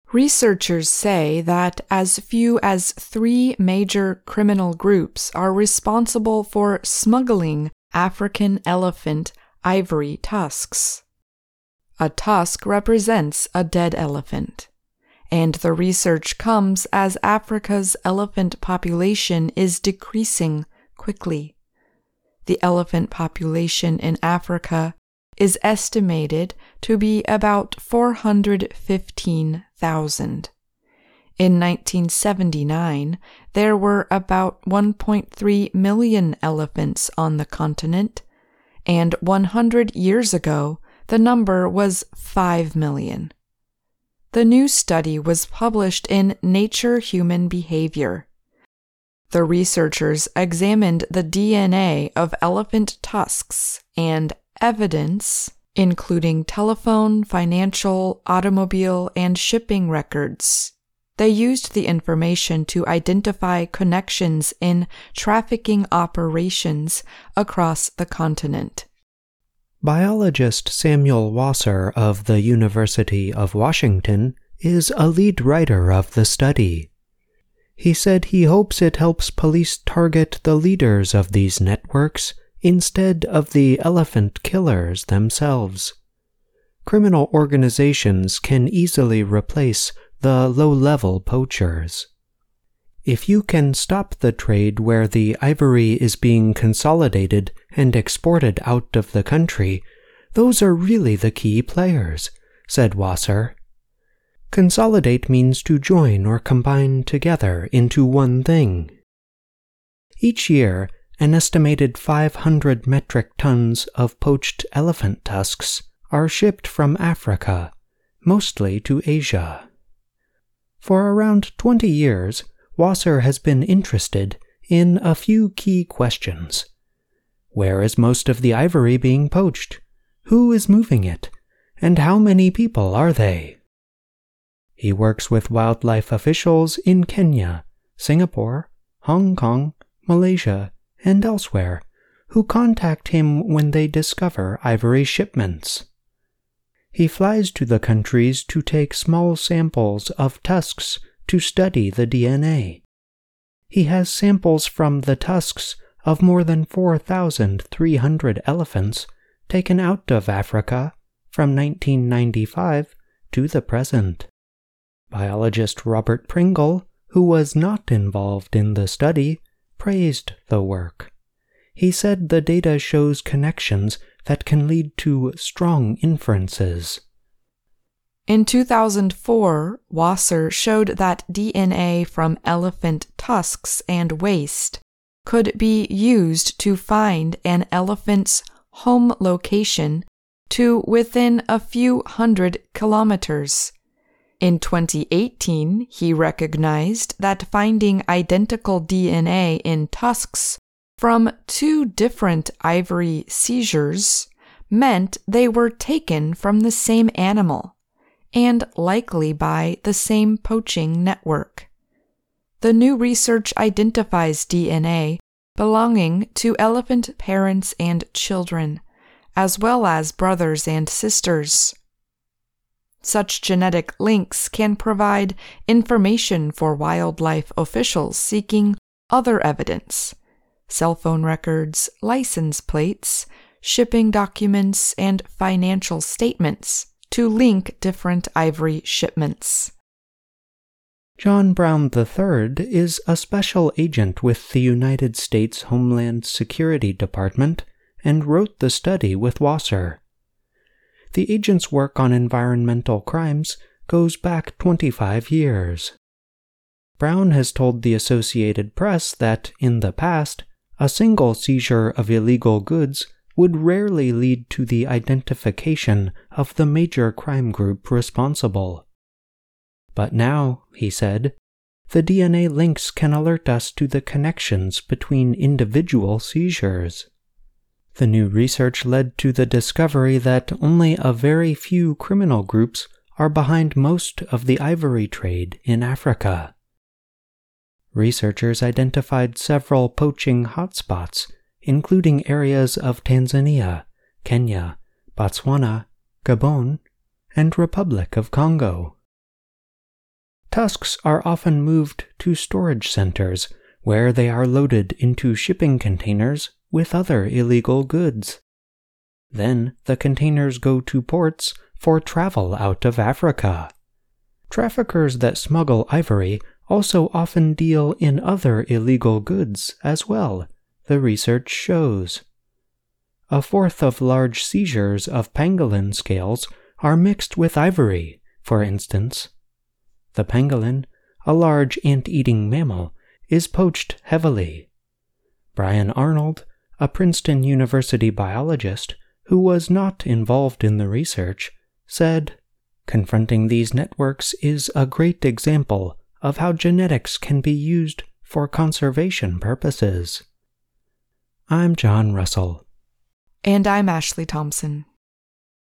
Researchers say that as few as 3 major criminal groups are responsible for smuggling African elephant ivory tusks. A tusk represents a dead elephant, and the research comes as Africa's elephant population is decreasing quickly. The elephant population in Africa is estimated to be about 415,000. In 1979, there were about 1.3 million elephants on the continent, and 100 years ago, the number was 5 million. The new study was published in Nature Human Behavior. The researchers examined the DNA of elephant tusks and evidence, including telephone, financial, automobile, and shipping records. They used the information to identify connections in trafficking operations across the continent. Biologist Samuel Wasser of the University of Washington is a lead writer of the study. He said he hopes it helps police target the leaders of these networks instead of the elephant killers themselves. Criminal organizations can easily replace the low-level poachers. If you can stop the trade where the ivory is being consolidated and exported out of the country, those are really the key players, said Wasser. Consolidate means to join or combine together into one thing. Each year, an estimated 500 metric tons of poached elephant tusks are shipped from Africa, mostly to Asia. For around 20 years, Wasser has been interested in a few key questions. Where is most of the ivory being poached? Who is moving it? And how many people are they? He works with wildlife officials in Kenya, Singapore, Hong Kong, Malaysia, and elsewhere, who contact him when they discover ivory shipments. He flies to the countries to take small samples of tusks to study the DNA. He has samples from the tusks of more than 4,300 elephants taken out of Africa from 1995 to the present. Biologist Robert Pringle, who was not involved in the study, praised the work. He said the data shows connections that can lead to strong inferences. In 2004, Wasser showed that DNA from elephant tusks and waste could be used to find an elephant's home location to within a few hundred kilometers. In 2018, he recognized that finding identical DNA in tusks from 2 different ivory seizures meant they were taken from the same animal, and likely by the same poaching network. The new research identifies DNA belonging to elephant parents and children, as well as brothers and sisters. Such genetic links can provide information for wildlife officials seeking other evidence: cell phone records, license plates, shipping documents, and financial statements to link different ivory shipments. John Brown III is a special agent with the United States Homeland Security Department and wrote the study with Wasser. The agent's work on environmental crimes goes back 25 years. Brown has told the Associated Press that, in the past, a single seizure of illegal goods would rarely lead to the identification of the major crime group responsible. But now, he said, the DNA links can alert us to the connections between individual seizures. The new research led to the discovery that only a very few criminal groups are behind most of the ivory trade in Africa. Researchers identified several poaching hotspots, including areas of Tanzania, Kenya, Botswana, Gabon, and Republic of Congo. Tusks are often moved to storage centers where they are loaded into shipping containers with other illegal goods. Then the containers go to ports for travel out of Africa. Traffickers that smuggle ivory also often deal in other illegal goods as well, the research shows. A fourth of large seizures of pangolin scales are mixed with ivory, for instance. The pangolin, a large ant-eating mammal, is poached heavily. Brian Arnold, a Princeton University biologist who was not involved in the research, said, "Confronting these networks is a great example of how genetics can be used for conservation purposes." I'm John Russell. And I'm Ashley Thompson.